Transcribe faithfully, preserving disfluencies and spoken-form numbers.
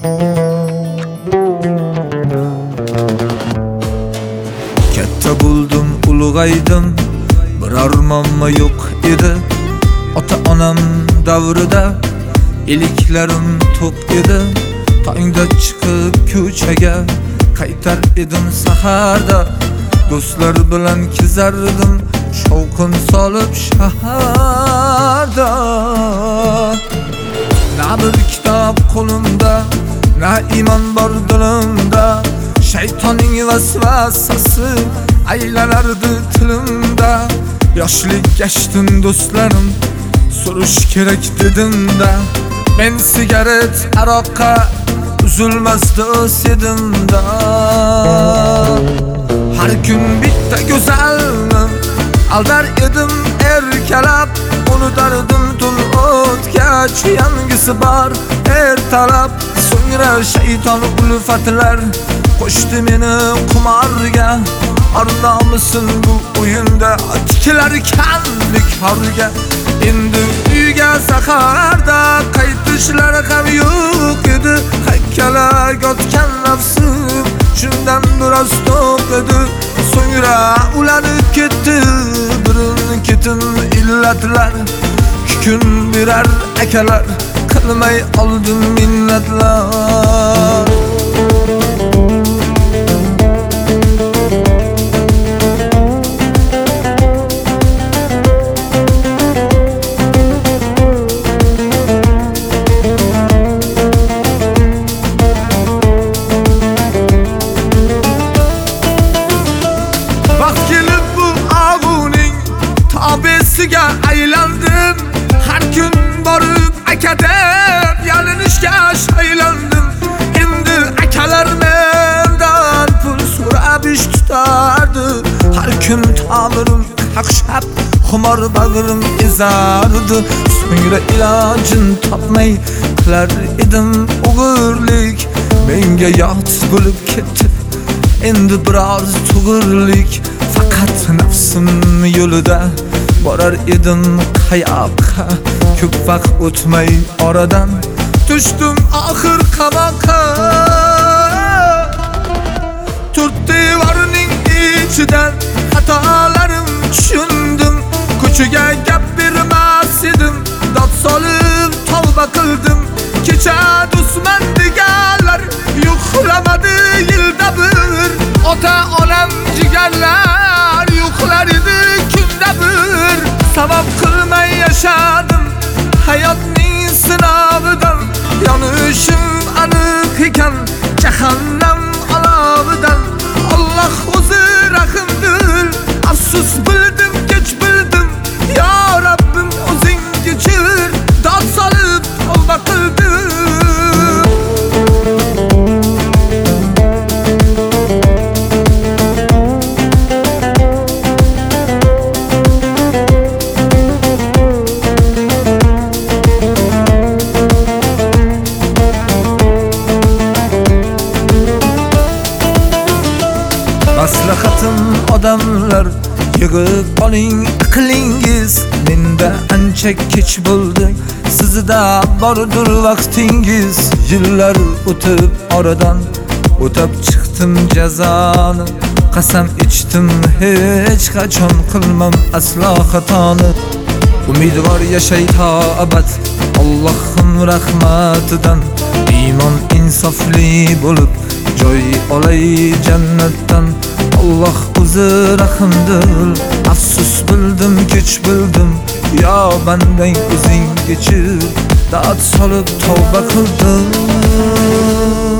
Katta buldum, ulg'aydim, bir armonma yo'q edi. Ota-onam davrida iliklarim to'q edi. Tongda chiqib ko'chaga qaytar edim saharda. Do'stlar bilan kezardim, shovqin solib shaharda. Na bir kitob qo'limda, na iymon bor dilimda. Shaytonning vasvasasi aylanardi tilimda. Yoshlik gashtin do'stlarim, so'rish kerak dedim-da. Men sigaret, aroqqa uzilmasdi o'sidimda. Har kun bitta go'zalni aldar edim erkalab. Unutardim tun o'tgach, yangisi bor ertalab. So'ngra shayton ulfatlar qo'shdi meni qumorga. Arnomisin bu o'yinda tikilar kanlik horga. Endi uyga saharda qaytishlar ham yo'q edi. Haykala yotgan nafsim shundan biroz to'q edi. So'ngra ulanib ketdi birin ketin illatlar. Ikki kun birar akalar qilmay oldim minnatlar. Abesiga aylandim, har kun borib aka deb yalinishga shaylandim. Endi akalar mendan pul so'rab ish tutardi. Har kun tomirim qaqshab, xumor bag'rim ezardi. So'ngra ilojin topmay qilar edim o'g'irlik. Menga yot bo'lib ketdi endi biroz tug'irlik. Faqat nafsim yo'lida borar edim qayoqqa. Ko'p vaqt o'tmay oradan tushdim oxir qamoqqa. To'rt devorning ichidan xatolarim tushundim. Ko'chaga gap bermas edim, dod solib tavba qildim. Kecha do'stman deganlar yo'qlamadi yilda bir. Ota-onam jigarlar yo'qlar edi kunda bir. Sabab qilmay yashadim hayotning sinovidan. Yonishim aniq ekan jahannam olovidan. Alloh o'zi rahimdil, afsus bildim kech bildim. Ya Rabbim o'zing kechir, dod solib tavba qildim. Maslahatim odamlar, yig'ib oling aqlingiz. Menda ancha kech bo'ldi, sizda bordir vaqtingiz. Yillar o'tib oradan o'tab chiqdim jazoni. Qasam ichdim hech qachon qilmam aslo xatoni. Umidvor yashay to abad Allohim rahmatidan. Iymon insofli bo'lib joy olay jannatdan. Alloh o'zi rahimdil, afsus bildim kech bildim. Yo bandang o'zing kechir, dod solib tavba qildim.